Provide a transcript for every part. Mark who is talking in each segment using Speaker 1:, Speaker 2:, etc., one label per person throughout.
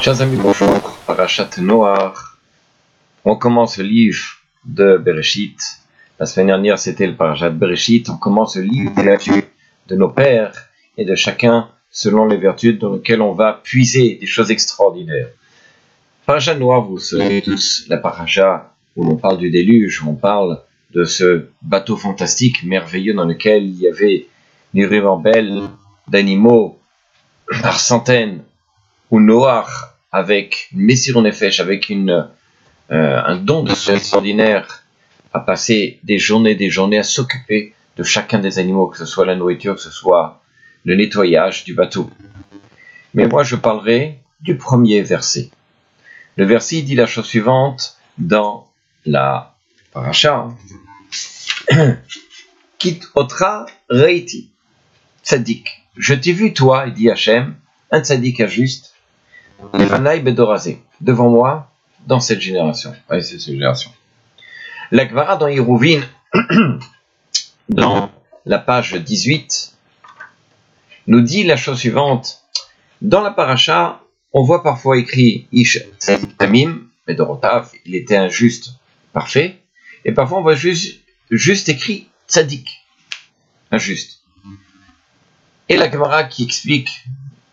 Speaker 1: Chers amis, bonjour. Parashat Noach. On commence le livre de Bereshit. La semaine dernière, c'était le Parashat Bereshit. On commence le livre des vertus de nos pères et de chacun selon les vertus dans lesquelles on va puiser des choses extraordinaires. Parashat Noach, vous savez tous, la parasha où l'on parle du déluge, on parle de ce bateau fantastique, merveilleux, dans lequel il y avait des rivambelles d'animaux par centaines, où Noach, avec Messir Nefesh, avec un don de soi extraordinaire, a passé des journées à s'occuper de chacun des animaux, que ce soit la nourriture, que ce soit le nettoyage du bateau. Mais moi, je parlerai du premier verset. Le verset dit la chose suivante dans la paracha. Kit otra reiti, tzadik. Je t'ai vu, toi, dit Hachem, un tzadik injuste, devant moi, dans cette génération. Oui, c'est cette génération. La Gemara dans Hérouvin, dans la page 18, nous dit la chose suivante. Dans la paracha, on voit parfois écrit Ish Tzadik Tamim, Medorotav, il était injuste, parfait. Et parfois on voit juste écrit Tzadik, injuste. Et la Gemara qui explique,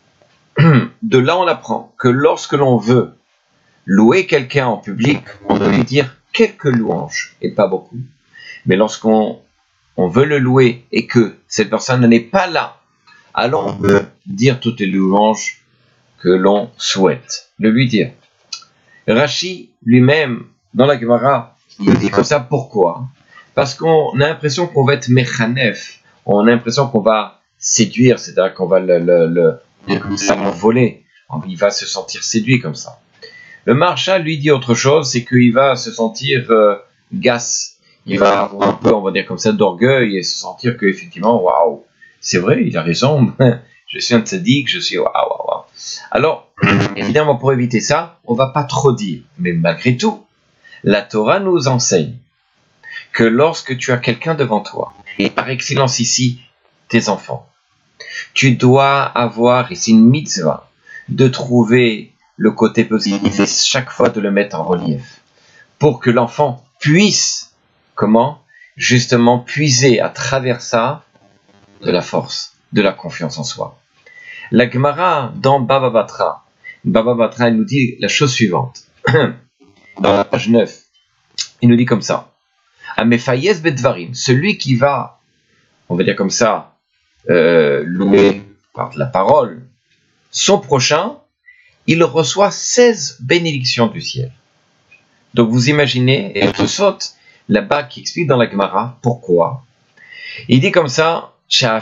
Speaker 1: de là on apprend que lorsque l'on veut louer quelqu'un en public, on peut lui dire quelques louanges, et pas beaucoup. Mais lorsqu'on veut le louer et que cette personne n'est pas là, alors on peut dire toutes les louanges que l'on souhaite de lui dire. Rashi lui-même, dans la Gemara, il dit comme ça, pourquoi ? Parce qu'on a l'impression qu'on va être mechanef, on a l'impression qu'on va séduire, c'est-à-dire qu'on va le voler, il va se sentir séduit comme ça. Le Maharshal lui dit autre chose, c'est qu'il va se sentir gas, il va avoir un peu, on va dire comme ça, d'orgueil et se sentir qu'effectivement, waouh, c'est vrai, il a raison, je suis un tzaddik, je suis waouh. Alors, évidemment, pour éviter ça, on va pas trop dire, mais malgré tout, la Torah nous enseigne que lorsque tu as quelqu'un devant toi, et par excellence ici, tes enfants, tu dois avoir, et c'est une mitzvah, de trouver le côté positif et chaque fois de le mettre en relief, pour que l'enfant puisse, comment ? Justement puiser à travers ça de la force, de la confiance en soi. La Gemara dans Baba Batra, elle nous dit la chose suivante. Dans la page 9, il nous dit comme ça. Amefayez bedvarim, celui qui va, on va dire comme ça, louer par la parole son prochain, il reçoit 16 bénédictions du ciel. Donc vous imaginez, et je saute là-bas qui explique dans la Gemara pourquoi. Il dit comme ça,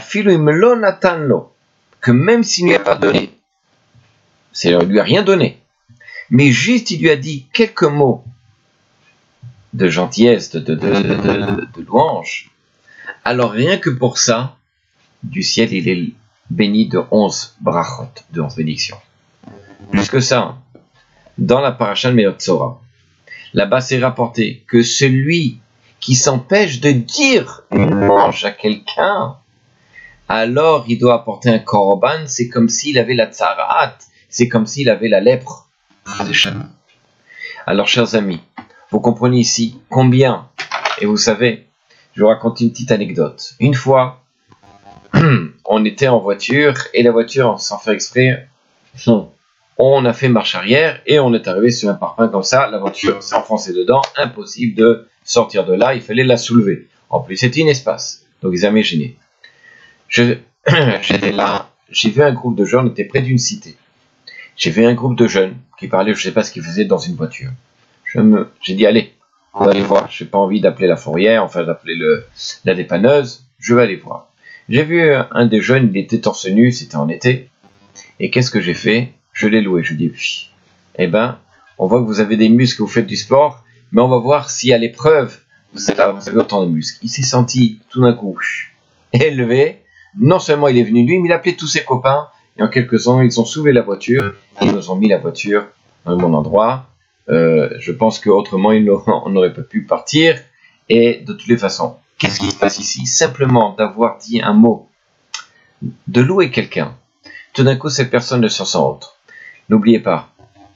Speaker 1: que même s'il ne lui a pas donné, il ne lui a rien donné, mais juste il lui a dit quelques mots de gentillesse, de louange, alors rien que pour ça, du ciel il est béni de 11 brachot, de 11 bénédictions. Plus que ça, dans la paracha de Meotzora, là-bas c'est rapporté que celui qui s'empêche de dire une louange à quelqu'un, alors il doit apporter un korban, c'est comme s'il avait la tsarat, c'est comme s'il avait la lèpre. Alors chers amis, vous comprenez ici combien, et vous savez, je vous raconte une petite anecdote. Une fois, on était en voiture, et la voiture, sans faire exprès, on a fait marche arrière, et on est arrivé sur un parpaing comme ça, la voiture s'est enfoncée dedans, impossible de sortir de là, il fallait la soulever. En plus, c'était une espace, donc ils avaient gêné. J'étais là, j'ai vu un groupe de jeunes, on était près d'une cité. J'ai vu un groupe de jeunes qui parlaient, je ne sais pas ce qu'ils faisaient dans une voiture. J'ai dit, allez, on va aller voir. Je n'ai pas envie d'appeler la fourrière, enfin d'appeler la dépanneuse, je vais aller voir. J'ai vu un des jeunes, il était torse nu, c'était en été. Et qu'est-ce que j'ai fait ? Je l'ai loué, je dis, oui. Eh ben, on voit que vous avez des muscles, vous faites du sport, mais on va voir si à l'épreuve, vous avez autant de muscles. Il s'est senti tout d'un coup élevé. Non seulement il est venu lui, mais il a appelé tous ses copains, et en quelques temps, ils ont soulevé la voiture, et ils nous ont mis la voiture dans le bon endroit. Je pense qu'autrement, on n'aurait pas pu partir, et de toutes les façons, qu'est-ce qui se passe ici ? Simplement d'avoir dit un mot, de louer quelqu'un, tout d'un coup, cette personne ne se sent autre. N'oubliez pas,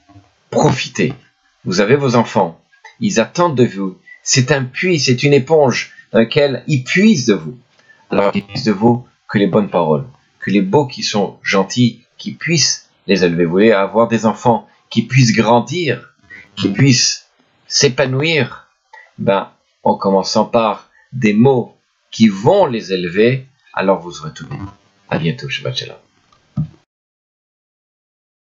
Speaker 1: profitez. Vous avez vos enfants. Ils attendent de vous. C'est un puits, c'est une éponge dans laquelle ils puisent de vous. Alors ils puissent de vous que les bonnes paroles, que les beaux qui sont gentils, qui puissent les élever. Vous voulez avoir des enfants qui puissent grandir, qui puissent s'épanouir, en commençant par des mots qui vont les élever, alors vous aurez tout bien. À bientôt, Shabbat Shalom.